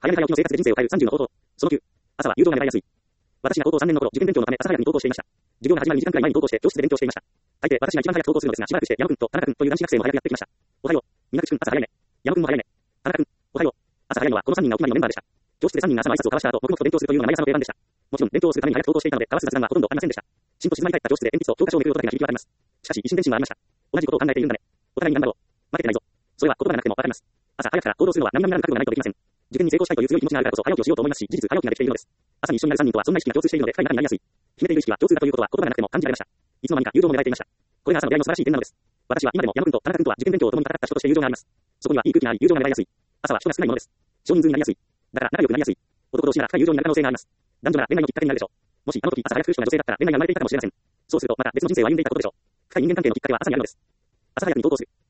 早め早起きの生活で人生を変える30の方法。その9。朝は誘導が狙いやすい。私が高校3年の頃、受験勉強のため朝早くに登校していました。授業が始まる2時間くらい前に登校して教室で勉強していました。大抵私が一番早く登校するのですが、しばらくして山君と田中君という男子学生も早くやってきました。おはよう。皆口君、朝早いね。山君も早いね。田中君、おはよう。朝早いのはこの3人がお決まりのメンバーでした。教室で3人が朝の挨拶を交わした後、黙々と勉強するというのが毎朝の定番でした。もちろん勉強をするために早く登校していたので、交わす雑談はほとんどありませんでした。しんと静まり返った教室で鉛筆と教科書をめくる音だけが響き渡ります。しかし、一瞬電信はありました。同じことを考えているんだね。お互いに頑張ろう。負けてないぞ。それは言葉がなくてもわかります。朝早くから行動するのは何々なる覚悟がないとできません。受験に成功したいという強い気持ちがあるからこそ早起きをしようと思いますし、事実早起きができているのです。朝に一緒になる3人とはそんな意識が共通しているので深い仲になりやすい。決めている意識は共通だということは言葉がなくても感じられました。いつの間にか誘導も狙えていました。これが朝の出会いの素晴らしい点なのです。私は今でも山君と田中君とは受験勉強を共に戦った人として友情があります。そこにはいい空気があり、友情が狙いやすい。朝は人が少ないものです。少人数になりやすい。だから仲良くなりやすい。男同士なら深い友情になる可能性があります。男女なら恋愛のきっかけになるでしょう。もしあの時朝早く人が女性だったら恋愛が生まれていたかもしれません。そうするとまた別の人生を歩んでいたことでしょう。深い人間関係のきっかけは朝にあるのです。朝早くに登校する。